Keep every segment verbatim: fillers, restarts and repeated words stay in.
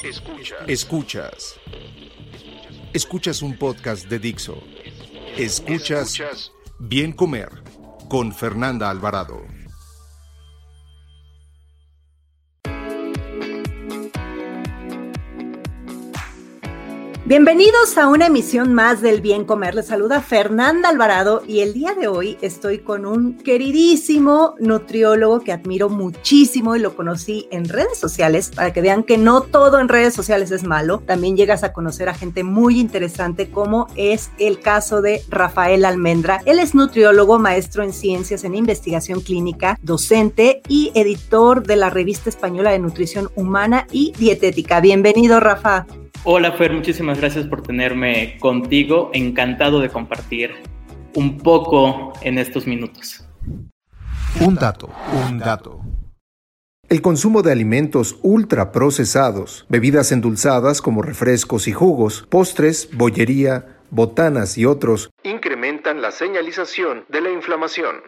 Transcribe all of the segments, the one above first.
Escuchas. Escuchas. Escuchas un podcast de Dixo. Escuchas, Escuchas Bien Comer con Fernanda Alvarado. Bienvenidos a una emisión más del Bien Comer. Les saluda Fernanda Alvarado y el día de hoy estoy con un queridísimo nutriólogo que admiro muchísimo y lo conocí en redes sociales, para que vean que no todo en redes sociales es malo. También llegas a conocer a gente muy interesante, como es el caso de Rafael Almendra. Él es nutriólogo, maestro en ciencias en investigación clínica, docente y editor de la revista española de nutrición humana y dietética. Bienvenido, Rafa. Hola Fer, muchísimas gracias por tenerme contigo, encantado de compartir un poco en estos minutos. Un dato, un dato. El consumo de alimentos ultraprocesados, bebidas endulzadas como refrescos y jugos, postres, bollería, botanas y otros, incrementan la señalización de la inflamación.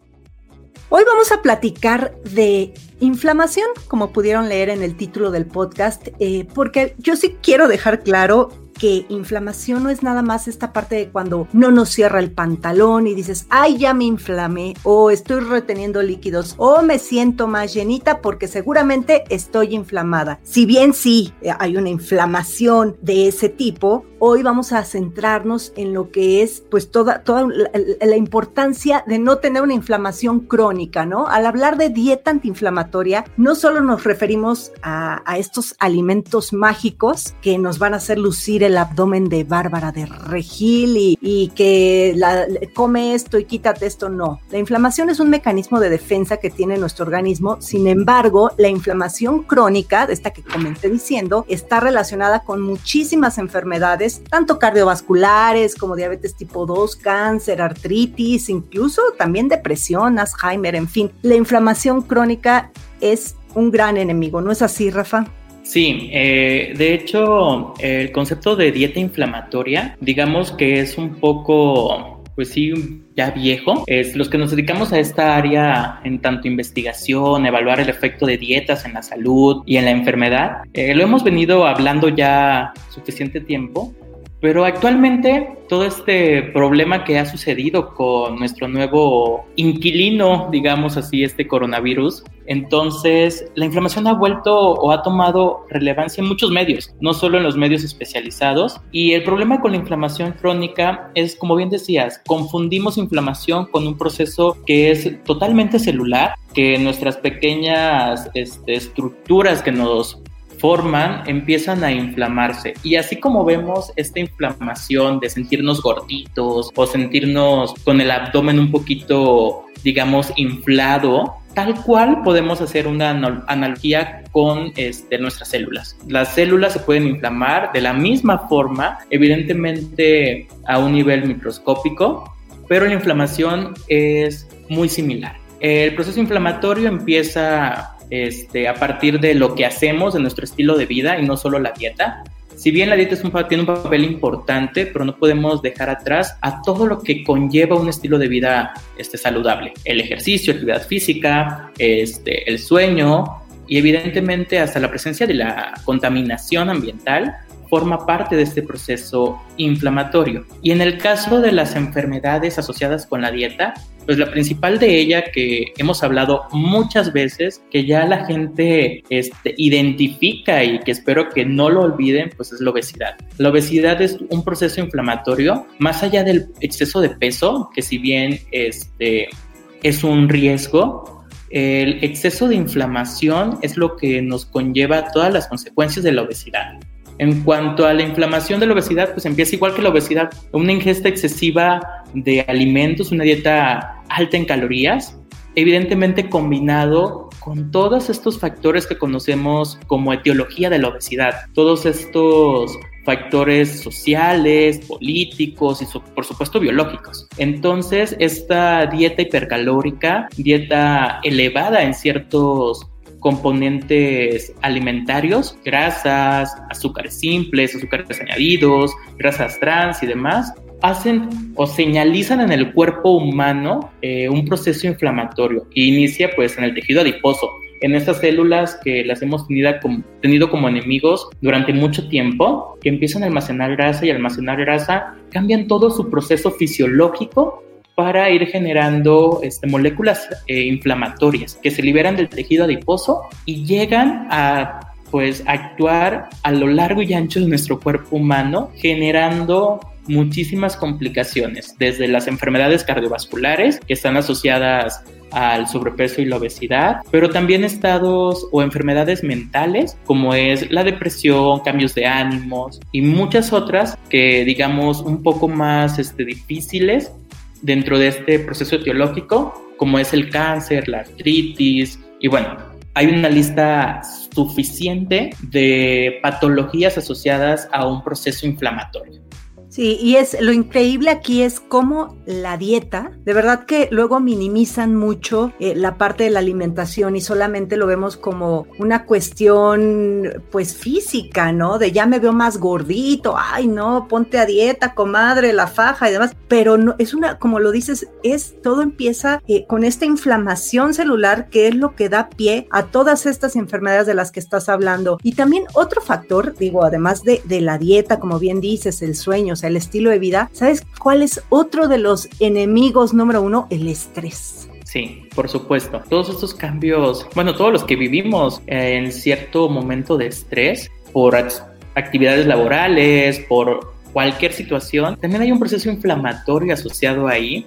Hoy vamos a platicar de inflamación, como pudieron leer en el título del podcast, eh, porque yo sí quiero dejar claro que inflamación no es nada más esta parte de cuando no nos cierra el pantalón y dices, ay, ya me inflamé, o estoy reteniendo líquidos, o me siento más llenita porque seguramente estoy inflamada. Si bien sí hay una inflamación de ese tipo, hoy vamos a centrarnos en lo que es pues toda, toda la, la importancia de no tener una inflamación crónica, ¿no? Al hablar de dieta antiinflamatoria, no solo nos referimos a, a estos alimentos mágicos que nos van a hacer lucir el abdomen de Bárbara de Regil y, y que la, come esto y quítate esto, no. La inflamación es un mecanismo de defensa que tiene nuestro organismo. Sin embargo, la inflamación crónica, de esta que comencé diciendo, está relacionada con muchísimas enfermedades, tanto cardiovasculares como diabetes tipo dos, cáncer, artritis, incluso también depresión, Alzheimer, en fin. La inflamación crónica es un gran enemigo, ¿no es así, Rafa? Sí, eh, de hecho, el concepto de dieta inflamatoria, digamos que es un poco, pues sí, ya viejo. Es los que nos dedicamos a esta área en tanto investigación, evaluar el efecto de dietas en la salud y en la enfermedad. Eh, lo hemos venido hablando ya suficiente tiempo. Pero actualmente todo este problema que ha sucedido con nuestro nuevo inquilino, digamos así, este coronavirus, entonces la inflamación ha vuelto o ha tomado relevancia en muchos medios, no solo en los medios especializados. Y el problema con la inflamación crónica es, como bien decías, confundimos inflamación con un proceso que es totalmente celular, que nuestras pequeñas este, estructuras que nos forman, empiezan a inflamarse. Y así como vemos esta inflamación de sentirnos gorditos o sentirnos con el abdomen un poquito, digamos, inflado, tal cual podemos hacer una analogía con este, nuestras células. Las células se pueden inflamar de la misma forma, evidentemente a un nivel microscópico, pero la inflamación es muy similar. El proceso inflamatorio empieza Este, a partir de lo que hacemos, de nuestro estilo de vida y no solo la dieta. Si bien la dieta es un, tiene un papel importante, pero no podemos dejar atrás a todo lo que conlleva un estilo de vida este, saludable. El ejercicio, actividad física, este, el sueño y evidentemente hasta la presencia de la contaminación ambiental forma parte de este proceso inflamatorio. Y en el caso de las enfermedades asociadas con la dieta, pues la principal de ella, que hemos hablado muchas veces, que ya la gente este, identifica y que espero que no lo olviden, pues es la obesidad. La obesidad es un proceso inflamatorio, más allá del exceso de peso, que si bien este, es un riesgo, el exceso de inflamación es lo que nos conlleva todas las consecuencias de la obesidad. En cuanto a la inflamación de la obesidad, pues empieza igual que la obesidad, una ingesta excesiva de alimentos, una dieta alta en calorías, evidentemente combinado con todos estos factores que conocemos como etiología de la obesidad, todos estos factores sociales, políticos y por supuesto biológicos. Entonces, esta dieta hipercalórica, dieta elevada en ciertos componentes alimentarios, grasas, azúcares simples, azúcares añadidos, grasas trans y demás, hacen o señalizan en el cuerpo humano eh, un proceso inflamatorio que inicia pues en el tejido adiposo. en estas células que las hemos tenido como, tenido como enemigos durante mucho tiempo, que empiezan a almacenar grasa y almacenar grasa, cambian todo su proceso fisiológico para ir generando este, moléculas eh, inflamatorias que se liberan del tejido adiposo y llegan a pues actuar a lo largo y ancho de nuestro cuerpo humano, generando muchísimas complicaciones, desde las enfermedades cardiovasculares que están asociadas al sobrepeso y la obesidad, pero también estados o enfermedades mentales como es la depresión, cambios de ánimos y muchas otras que digamos un poco más este, difíciles dentro de este proceso etiológico, como es el cáncer, la artritis y bueno, hay una lista suficiente de patologías asociadas a un proceso inflamatorio. Sí, y es lo increíble aquí es cómo la dieta, de verdad que luego minimizan mucho eh, la parte de la alimentación y solamente lo vemos como una cuestión pues física, ¿no? De ya me veo más gordito, ay no, ponte a dieta, comadre, la faja y demás, pero no, es una, como lo dices, es todo empieza eh, con esta inflamación celular que es lo que da pie a todas estas enfermedades de las que estás hablando. Y también otro factor, digo, además de, de la dieta, como bien dices, el sueño, el estilo de vida, ¿sabes cuál es otro de los enemigos número uno? El estrés. Sí, por supuesto. Todos estos cambios, bueno, todos los que vivimos en cierto momento de estrés por actividades laborales, por cualquier situación, también hay un proceso inflamatorio asociado ahí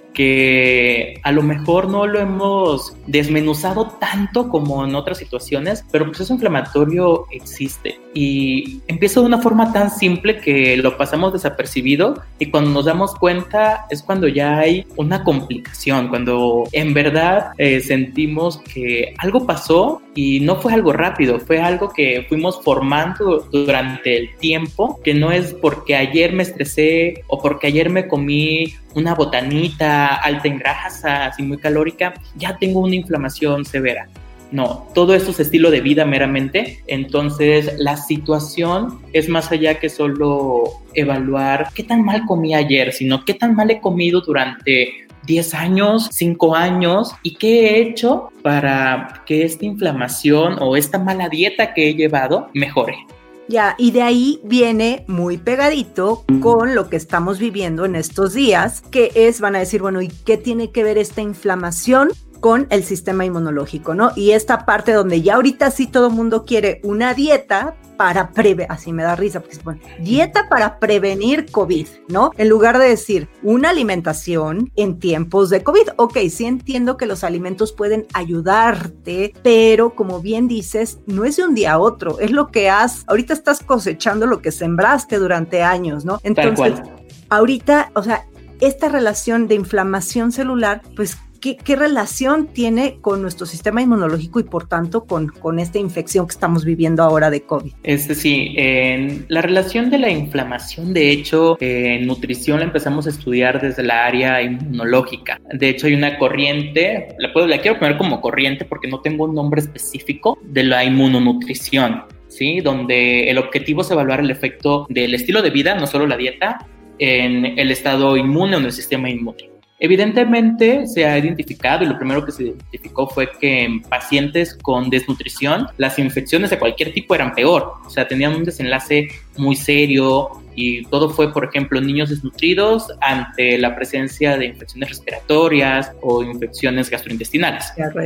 que a lo mejor no lo hemos desmenuzado tanto como en otras situaciones, pero el proceso inflamatorio existe y empieza de una forma tan simple que lo pasamos desapercibido y cuando nos damos cuenta es cuando ya hay una complicación, cuando en verdad eh, sentimos que algo pasó y no fue algo rápido, fue algo que fuimos formando durante el tiempo, que no es porque ayer me estresé o porque ayer me comí una botanita alta en grasas y muy calórica, ya tengo una inflamación severa. No, todo esto es estilo de vida meramente, entonces la situación es más allá que solo evaluar qué tan mal comí ayer, sino qué tan mal he comido durante diez años, cinco años y qué he hecho para que esta inflamación o esta mala dieta que he llevado mejore. Ya, y de ahí viene muy pegadito con lo que estamos viviendo en estos días, que es, van a decir, bueno, ¿y qué tiene que ver esta inflamación con el sistema inmunológico, no? Y esta parte donde ya ahorita sí todo el mundo quiere una dieta para prevenir, así me da risa, porque se pone, dieta para prevenir COVID, ¿no? En lugar de decir, una alimentación en tiempos de COVID. Ok, sí entiendo que los alimentos pueden ayudarte, pero como bien dices, no es de un día a otro, es lo que has, ahorita estás cosechando lo que sembraste durante años, ¿no? Entonces, ahorita, o sea, esta relación de inflamación celular, pues, ¿Qué, ¿Qué relación tiene con nuestro sistema inmunológico y por tanto con, con esta infección que estamos viviendo ahora de COVID? Este sí, en la relación de la inflamación, de hecho, en nutrición la empezamos a estudiar desde la área inmunológica. De hecho, hay una corriente, la, puedo, la quiero poner como corriente porque no tengo un nombre específico, de la inmunonutrición, ¿sí? Donde el objetivo es evaluar el efecto del estilo de vida, no solo la dieta, en el estado inmune o en el sistema inmune. Evidentemente se ha identificado, y lo primero que se identificó fue que en pacientes con desnutrición las infecciones de cualquier tipo eran peor, o sea, tenían un desenlace muy serio y todo fue, por ejemplo, niños desnutridos ante la presencia de infecciones respiratorias o infecciones gastrointestinales.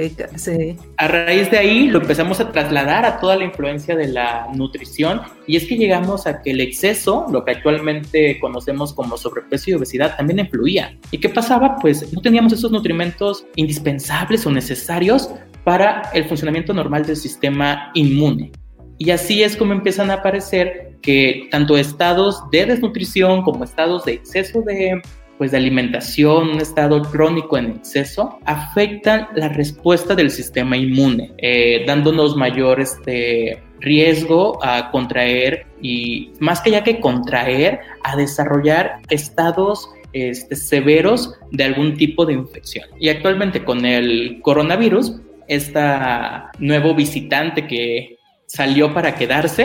Sí. A raíz de ahí lo empezamos a trasladar a toda la influencia de la nutrición y es que llegamos a que el exceso, lo que actualmente conocemos como sobrepeso y obesidad, también influía. ¿Y qué pasaba? Pues no teníamos esos nutrimentos indispensables o necesarios para el funcionamiento normal del sistema inmune. Y así es como empiezan a aparecer que tanto estados de desnutrición como estados de exceso de, pues, de alimentación, un estado crónico en exceso, afectan la respuesta del sistema inmune, eh, dándonos mayor este, riesgo a contraer y más que ya que contraer, a desarrollar estados este, severos de algún tipo de infección. Y actualmente con el coronavirus, este nuevo visitante que salió para quedarse,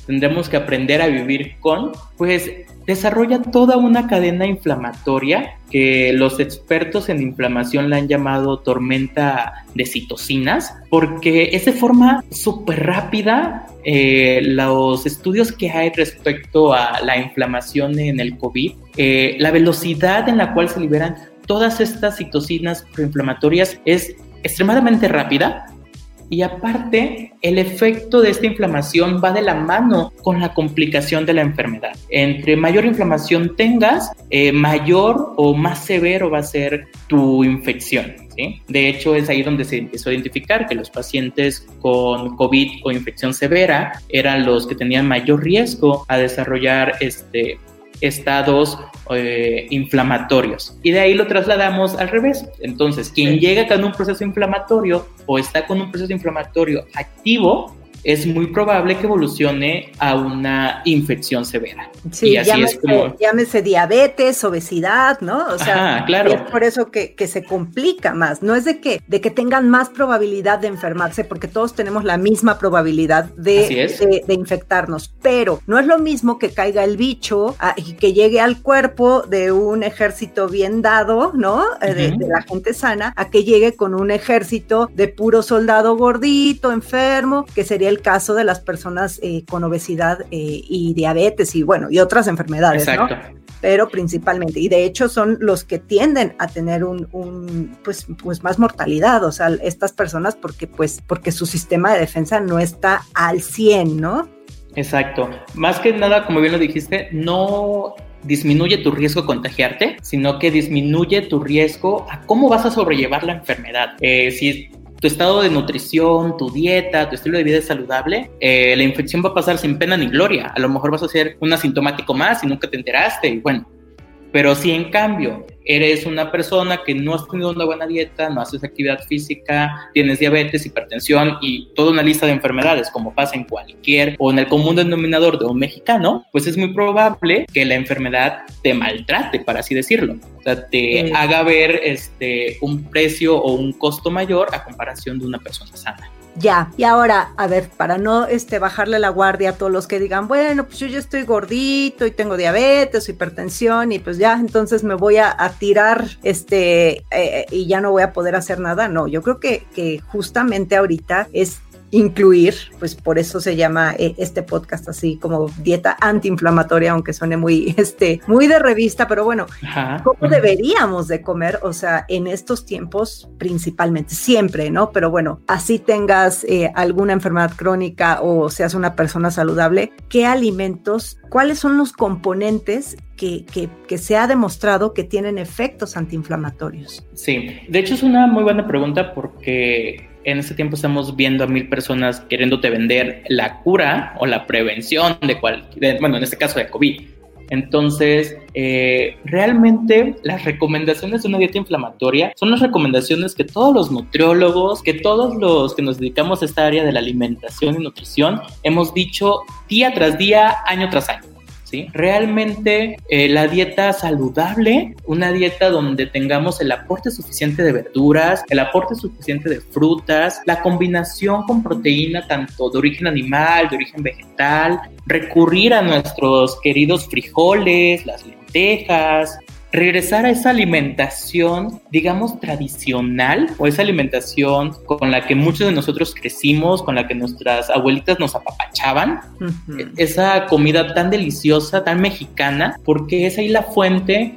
tendremos que aprender a vivir con, pues desarrolla toda una cadena inflamatoria que los expertos en inflamación la han llamado tormenta de citocinas, porque es de forma súper rápida. Eh, los estudios que hay respecto a la inflamación en el COVID, eh, la velocidad en la cual se liberan todas estas citocinas proinflamatorias es extremadamente rápida. Y aparte, el efecto de esta inflamación va de la mano con la complicación de la enfermedad. Entre mayor inflamación tengas, eh, mayor o más severo va a ser tu infección, ¿sí? De hecho, es ahí donde se empezó a identificar que los pacientes con COVID o infección severa eran los que tenían mayor riesgo a desarrollar este estados eh, inflamatorios, y de ahí lo trasladamos al revés. Entonces, quien llega con un proceso inflamatorio o está con un proceso inflamatorio activo, es muy probable que evolucione a una infección severa. Sí, y así llámese, es como... llámese diabetes, obesidad, ¿no? O sea, Ajá, claro. es por eso que, que se complica más. No es de que, de que tengan más probabilidad de enfermarse, porque todos tenemos la misma probabilidad de, de, de infectarnos, pero no es lo mismo que caiga el bicho a, y que llegue al cuerpo de un ejército bien dado, ¿no? Uh-huh. De, de la gente sana, a que llegue con un ejército de puro soldado gordito, enfermo, que sería el caso de las personas eh, con obesidad eh, y diabetes y bueno, y otras enfermedades, exacto, ¿no? Pero principalmente, y de hecho son los que tienden a tener un, un pues, pues más mortalidad, o sea, estas personas porque pues, porque su sistema de defensa no está al cien, ¿no? Exacto, más que nada, como bien lo dijiste, no disminuye tu riesgo a contagiarte, sino que disminuye tu riesgo a cómo vas a sobrellevar la enfermedad. Eh, si tu estado de nutrición, tu dieta, tu estilo de vida es saludable, eh, la infección va a pasar sin pena ni gloria. A lo mejor vas a ser un asintomático más y nunca te enteraste, y bueno. Pero si en cambio eres una persona que no has tenido una buena dieta, no haces actividad física, tienes diabetes, hipertensión y toda una lista de enfermedades, como pasa en cualquier o en el común denominador de un mexicano, pues es muy probable que la enfermedad te maltrate, para así decirlo. O sea, te sí. haga ver este, un precio o un costo mayor a comparación de una persona sana. Ya, y ahora, a ver, para no este, bajarle la guardia a todos los que digan, bueno, pues yo ya estoy gordito y tengo diabetes, hipertensión y pues ya, entonces me voy a, a tirar este eh, y ya no voy a poder hacer nada. No, yo creo que, que justamente ahorita es incluir, pues por eso se llama eh, este podcast así como dieta antiinflamatoria, aunque suene muy, este, muy de revista, pero bueno, ajá, ¿cómo ajá. deberíamos de comer? O sea, en estos tiempos principalmente, siempre, ¿no? Pero bueno, así tengas eh, alguna enfermedad crónica o seas una persona saludable, ¿qué alimentos, cuáles son los componentes que, que, que se ha demostrado que tienen efectos antiinflamatorios? Sí, de hecho es una muy buena pregunta porque en este tiempo estamos viendo a mil personas queriéndote vender la cura o la prevención de cualquier, bueno, en este caso de COVID. Entonces, eh, realmente las recomendaciones de una dieta inflamatoria son las recomendaciones que todos los nutriólogos, que todos los que nos dedicamos a esta área de la alimentación y nutrición hemos dicho día tras día, año tras año. ¿Sí? Realmente eh, la dieta saludable, una dieta donde tengamos el aporte suficiente de verduras, el aporte suficiente de frutas, la combinación con proteína tanto de origen animal, de origen vegetal, recurrir a nuestros queridos frijoles, las lentejas, regresar a esa alimentación, digamos, tradicional, o esa alimentación con la que muchos de nosotros crecimos, con la que nuestras abuelitas nos apapachaban, uh-huh. esa comida tan deliciosa, tan mexicana, porque es ahí la fuente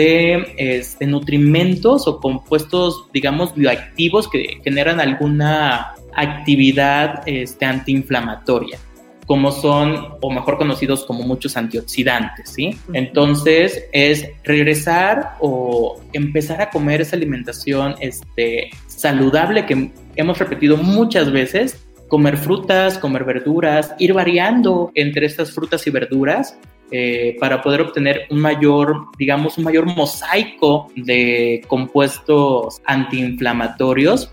de este, nutrimentos o compuestos, digamos, bioactivos que generan alguna actividad este, antiinflamatoria, como son, o mejor conocidos como muchos antioxidantes, ¿sí? Entonces, es regresar o empezar a comer esa alimentación este, saludable que hemos repetido muchas veces, comer frutas, comer verduras, ir variando entre estas frutas y verduras eh, para poder obtener un mayor, digamos, un mayor mosaico de compuestos antiinflamatorios.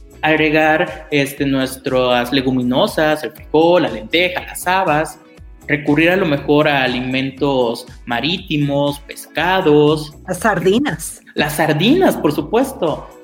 Agregar este, nuestras leguminosas, el frijol, la lenteja, las habas, recurrir a lo mejor a alimentos marítimos, pescados. Las sardinas. Las sardinas, por supuesto.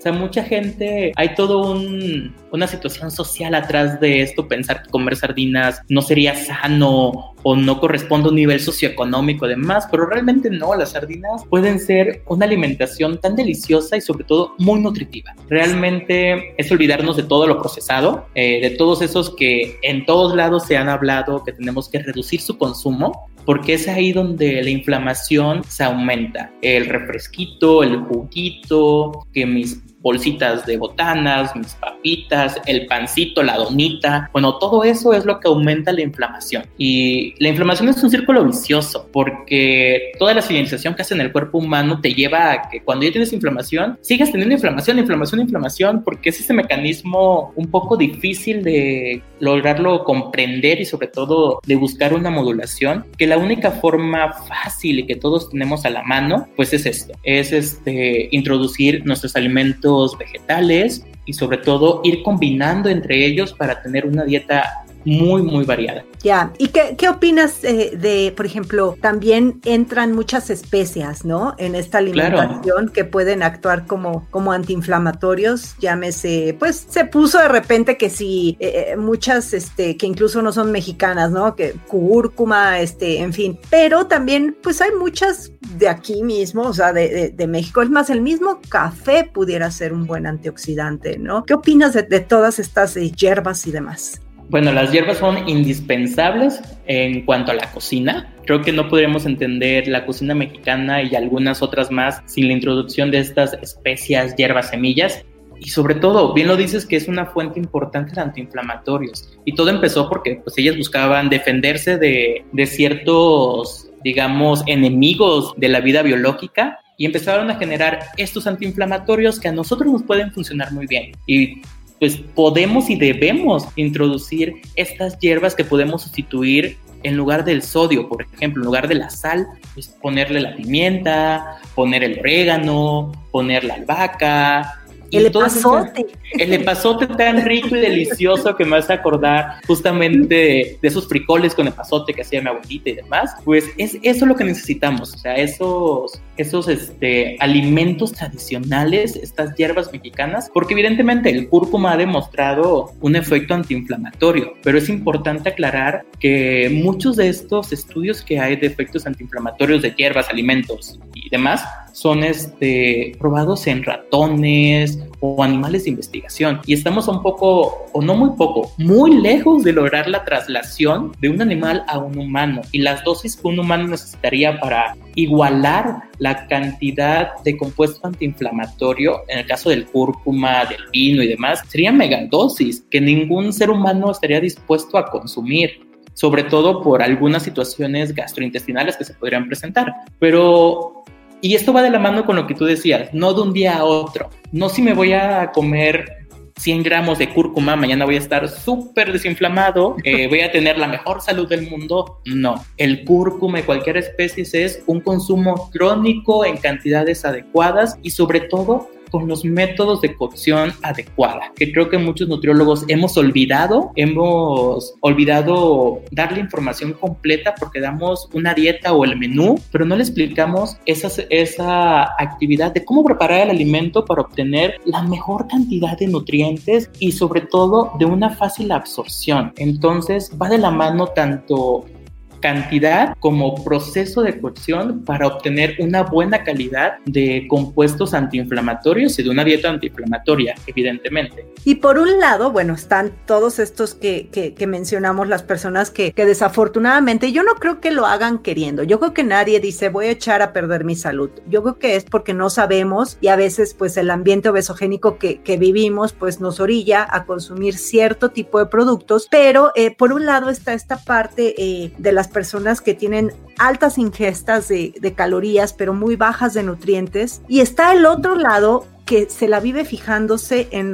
sea, mucha gente, hay todo un, una situación social atrás de esto, pensar que comer sardinas no sería sano o no corresponde a un nivel socioeconómico y demás, pero realmente no, las sardinas pueden ser una alimentación tan deliciosa y sobre todo muy nutritiva. Realmente es olvidarnos de todo lo procesado, eh, de todos esos que en todos lados se han hablado que tenemos que reducir su consumo, porque es ahí donde la inflamación se aumenta. El refresquito, el juguito, que mis bolsitas de botanas, mis papitas, el pancito, la donita, bueno, todo eso es lo que aumenta la inflamación. Y la inflamación es un círculo vicioso, porque toda la señalización que hace en el cuerpo humano te lleva a que cuando ya tienes inflamación, sigas teniendo inflamación, inflamación, inflamación, porque es ese mecanismo un poco difícil de lograrlo comprender y sobre todo de buscar una modulación, que la única forma fácil y que todos tenemos a la mano, pues es esto, es este, introducir nuestros alimentos vegetales y sobre todo ir combinando entre ellos para tener una dieta muy, muy variada. Ya, ¿y qué, qué opinas eh, de, por ejemplo, también entran muchas especias, ¿no? En esta alimentación, claro, que pueden actuar como, como antiinflamatorios, llámese, pues se puso de repente que sí, eh, muchas, este, que incluso no son mexicanas, ¿no? Que cúrcuma, este, en fin, pero también, pues hay muchas de aquí mismo, o sea, de, de, de México, es más, el mismo café pudiera ser un buen antioxidante, ¿no? ¿Qué opinas de, de todas estas eh, hierbas y demás? Bueno, las hierbas son indispensables en cuanto a la cocina. Creo que no podríamos entender la cocina mexicana y algunas otras más sin la introducción de estas especias, hierbas, semillas. Y sobre todo, bien lo dices, que es una fuente importante de antiinflamatorios. Y todo empezó porque pues, ellas buscaban defenderse de, de ciertos, digamos, enemigos de la vida biológica y empezaron a generar estos antiinflamatorios que a nosotros nos pueden funcionar muy bien. Y pues podemos y debemos introducir estas hierbas que podemos sustituir en lugar del sodio, por ejemplo, en lugar de la sal, pues ponerle la pimienta, poner el orégano, poner la albahaca. El epazote. El epazote tan rico y delicioso que me hace acordar justamente de, de esos frijoles con epazote que hacía mi abuelita y demás. Pues es eso lo que necesitamos, o sea, esos, esos este, alimentos tradicionales, estas hierbas mexicanas, porque evidentemente el cúrcuma ha demostrado un efecto antiinflamatorio, pero es importante aclarar que muchos de estos estudios que hay de efectos antiinflamatorios de hierbas, alimentos y demás son este, probados en ratones o animales de investigación y estamos un poco, o no muy poco, muy lejos de lograr la traslación de un animal a un humano y las dosis que un humano necesitaría para igualar la cantidad de compuesto antiinflamatorio, en el caso del cúrcuma, del vino y demás, serían megadosis que ningún ser humano estaría dispuesto a consumir, sobre todo por algunas situaciones gastrointestinales que se podrían presentar, pero... Y esto va de la mano con lo que tú decías, no de un día a otro. No si me voy a comer cien gramos de cúrcuma, mañana voy a estar súper desinflamado, eh, voy a tener la mejor salud del mundo. No, el cúrcuma y cualquier especie es un consumo crónico en cantidades adecuadas y sobre todo con los métodos de cocción adecuada, que creo que muchos nutriólogos hemos olvidado, hemos olvidado darle información completa porque damos una dieta o el menú, pero no le explicamos esa, esa actividad de cómo preparar el alimento para obtener la mejor cantidad de nutrientes y sobre todo de una fácil absorción. Entonces va de la mano tanto cantidad como proceso de cocción para obtener una buena calidad de compuestos antiinflamatorios y de una dieta antiinflamatoria, evidentemente. Y por un lado, bueno, están todos estos que, que, que mencionamos, las personas que, que desafortunadamente, yo no creo que lo hagan queriendo, yo creo que nadie dice voy a echar a perder mi salud, yo creo que es porque no sabemos y a veces pues el ambiente obesogénico que, que vivimos pues nos orilla a consumir cierto tipo de productos, pero eh, por un lado está esta parte eh, de las personas que tienen altas ingestas de, de calorías, pero muy bajas de nutrientes. Y está el otro lado que se la vive fijándose en los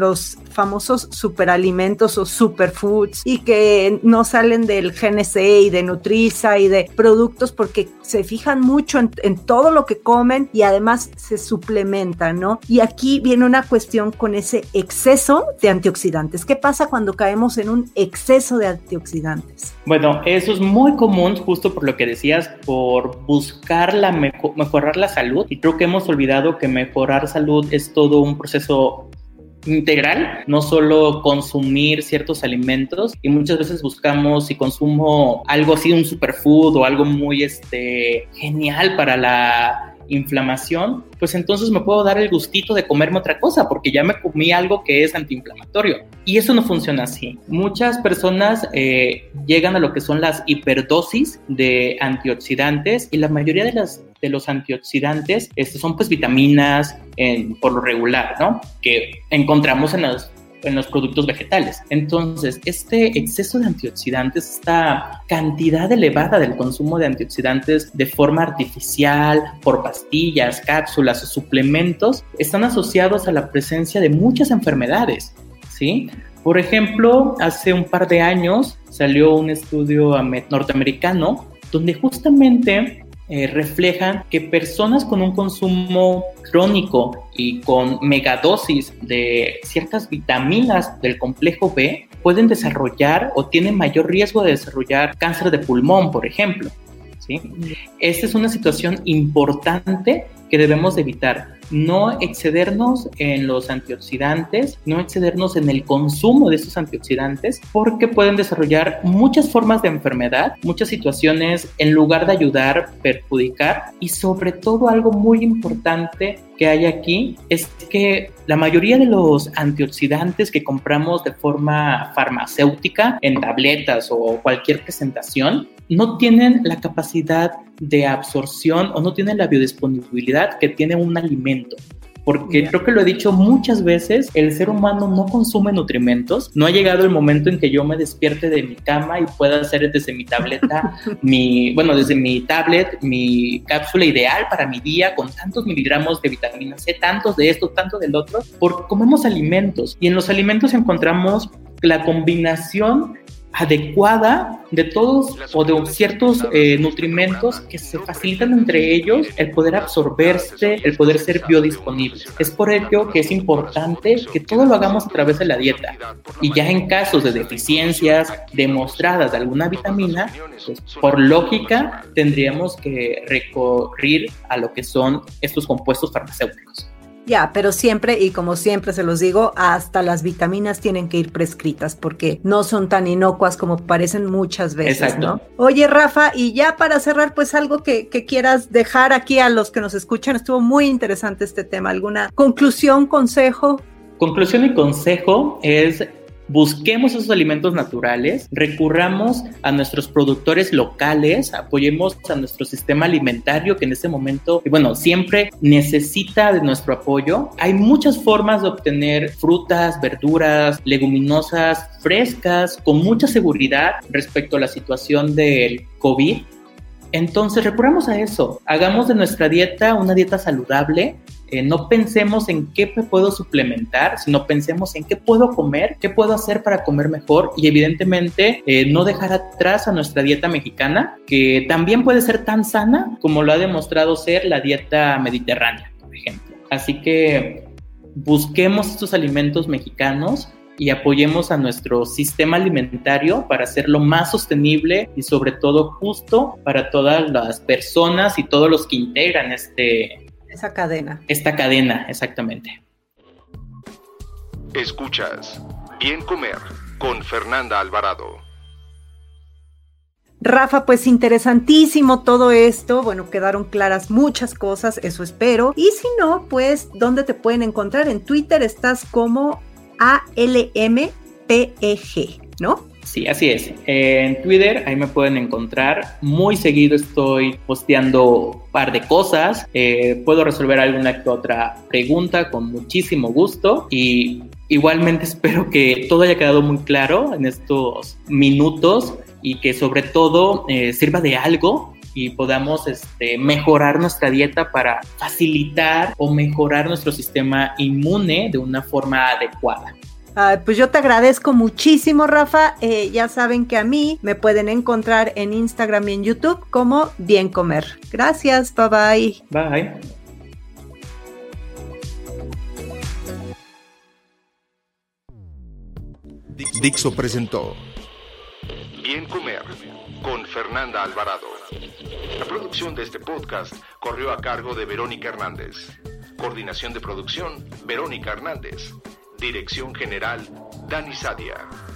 famosos superalimentos o superfoods y que no salen del G N C y de Nutriza y de productos porque se fijan mucho en, en todo lo que comen y además se suplementan, ¿no? Y aquí viene una cuestión con ese exceso de antioxidantes. ¿Qué pasa cuando caemos en un exceso de antioxidantes? Bueno, eso es muy común, justo por lo que decías, por buscar la mejo- mejorar la salud, y creo que hemos olvidado que mejorar salud es todo un proceso integral, no solo consumir ciertos alimentos, y muchas veces buscamos, si consumo algo así, un superfood o algo muy este, genial para la inflamación, pues entonces me puedo dar el gustito de comerme otra cosa porque ya me comí algo que es antiinflamatorio, y eso no funciona así. Muchas personas eh, llegan a lo que son las hiperdosis de antioxidantes, y la mayoría de las de los antioxidantes este, son pues vitaminas en, por lo regular, ¿no? Que encontramos en los en los productos vegetales. Entonces, este exceso de antioxidantes, esta cantidad elevada del consumo de antioxidantes de forma artificial, por pastillas, cápsulas o suplementos, están asociados a la presencia de muchas enfermedades, ¿sí? Por ejemplo, hace un par de años salió un estudio norteamericano donde justamente Eh, reflejan que personas con un consumo crónico y con megadosis de ciertas vitaminas del complejo B pueden desarrollar o tienen mayor riesgo de desarrollar cáncer de pulmón, por ejemplo, ¿sí? Esta es una situación importante que debemos evitar. No excedernos en los antioxidantes, no excedernos en el consumo de estos antioxidantes, porque pueden desarrollar muchas formas de enfermedad, muchas situaciones, en lugar de ayudar, perjudicar. Y sobre todo, algo muy importante que hay aquí es que la mayoría de los antioxidantes que compramos de forma farmacéutica, en tabletas o cualquier presentación, no tienen la capacidad de absorción o no tienen la biodisponibilidad que tiene un alimento. Porque yeah. creo que lo he dicho muchas veces, el ser humano no consume nutrimentos. No ha llegado el momento en que yo me despierte de mi cama y pueda hacer desde mi tableta, mi, bueno, desde mi tablet, mi cápsula ideal para mi día con tantos miligramos de vitamina C, tantos de esto, tanto del otro, porque comemos alimentos. Y en los alimentos encontramos la combinación adecuada de todos o de ciertos eh, nutrimentos que se facilitan entre ellos el poder absorberse, el poder ser biodisponibles. Es por ello que es importante que todo lo hagamos a través de la dieta, y ya en casos de deficiencias demostradas de alguna vitamina, pues por lógica tendríamos que recurrir a lo que son estos compuestos farmacéuticos. Ya, pero siempre, y como siempre se los digo, hasta las vitaminas tienen que ir prescritas porque no son tan inocuas como parecen muchas veces, Exacto. ¿no? Oye, Rafa, y ya para cerrar, pues algo que, que quieras dejar aquí a los que nos escuchan, estuvo muy interesante este tema. ¿Alguna conclusión, consejo? Conclusión y consejo es: busquemos esos alimentos naturales, recurramos a nuestros productores locales, apoyemos a nuestro sistema alimentario que en este momento, bueno, siempre necesita de nuestro apoyo. Hay muchas formas de obtener frutas, verduras, leguminosas frescas con mucha seguridad respecto a la situación del COVID. Entonces recurramos a eso, hagamos de nuestra dieta una dieta saludable. Eh, no pensemos en qué puedo suplementar, sino pensemos en qué puedo comer, qué puedo hacer para comer mejor, y evidentemente eh, no dejar atrás a nuestra dieta mexicana, que también puede ser tan sana como lo ha demostrado ser la dieta mediterránea, por ejemplo. Así que busquemos estos alimentos mexicanos y apoyemos a nuestro sistema alimentario para hacerlo más sostenible y sobre todo justo para todas las personas y todos los que integran este Esa cadena. Esta cadena, exactamente. Escuchas Bien Comer con Fernanda Alvarado. Rafa, pues interesantísimo todo esto. Bueno, quedaron claras muchas cosas, eso espero. Y si no, pues, ¿dónde te pueden encontrar? En Twitter estás como A L M P E G, ¿no? Sí, así es. En Twitter, ahí me pueden encontrar. Muy seguido estoy posteando un par de cosas. Eh, puedo resolver alguna que otra pregunta con muchísimo gusto. Y igualmente espero que todo haya quedado muy claro en estos minutos y que sobre todo eh, sirva de algo y podamos este, mejorar nuestra dieta para facilitar o mejorar nuestro sistema inmune de una forma adecuada. Uh, pues yo te agradezco muchísimo, Rafa. Eh, ya saben que a mí me pueden encontrar en Instagram y en YouTube como Bien Comer. Gracias, bye bye. Bye. Dixo presentó Bien Comer con Fernanda Alvarado. La producción de este podcast corrió a cargo de Verónica Hernández. Coordinación de producción, Verónica Hernández. Dirección General, Dani Sadia.